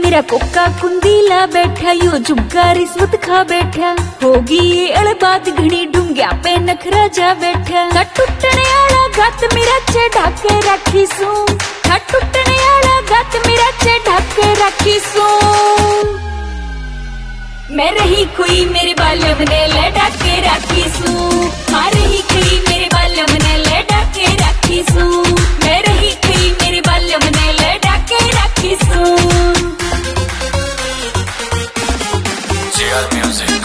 मेरा कोका कुंदीला बैठा, यो झुमका रिश्वत खा बैठा, होगी ये अड़बात घनी ढूंग्या पे नखरा जा बैठा। टूटने आला गत मेरा चढ़ा के राखी सू, टूटने आला गत मेरा चढ़ा के राखी सू। मैं रही कोई मेरे बालम ने लड़ा के राखी सू, हाँ रही कोई मेरे बालम ने लड़ा के राखी सू, मैं रही कोई मेरे बालम ने लड़ा के राखी सू। JR Music।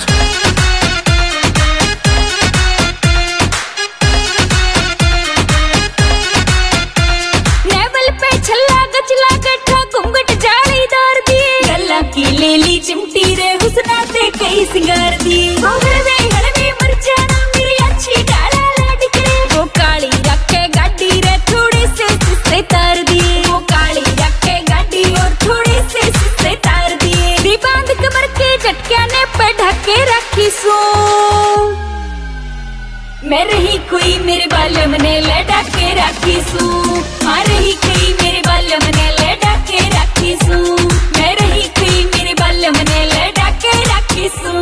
नेवल पे छल्ला गचला गठा घूंघट जालीदार दिए, गल्ला की लेली चिमटी रे हुस्ना ते कई सिंगार दिए। हड़वे मरचा ना मेरी अच्छी डाला लाडिक रे, वो काली रखे गाड़ी रे थोड़े से सिस्से तार दिए, वो काली रखे गाड़ी और थोड़े से सिस्से तार दिए। दी बांध कमर के झटकिया ने पे ढके राखी सू, मैं रही कोई मेरे बालम ने लड़ा के राखी सू, हाँ रही कोई मेरे बालम ने लड़ा के राखी सू, मैं रही कोई मेरे बालम ने लड़ा के राखी सू।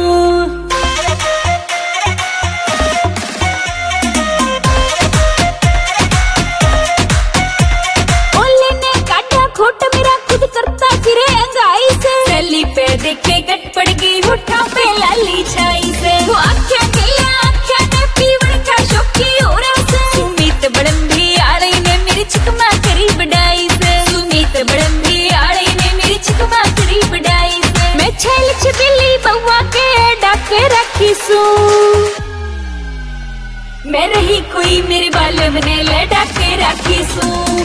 ओले ने काटा खोट मेरा खुद करता फिरे अंगाई से, सैली पे देखे गट पड़ गई होठा पे लाली छाई से, वो आख्या गया आख्या ने पीवड़ का शौकी हो रहा से। सुमित बड़ंदी आले ने मेरी चिकमा करी बढ़ाई से, सुमित बड़ंदी आले ने मेरी चिकमा करी बढ़ाई से। मैं छैल छबिली बउआ के डाके राखी सू, मैं रही कोई मेरे बालम ने लड़ा के राखी सू।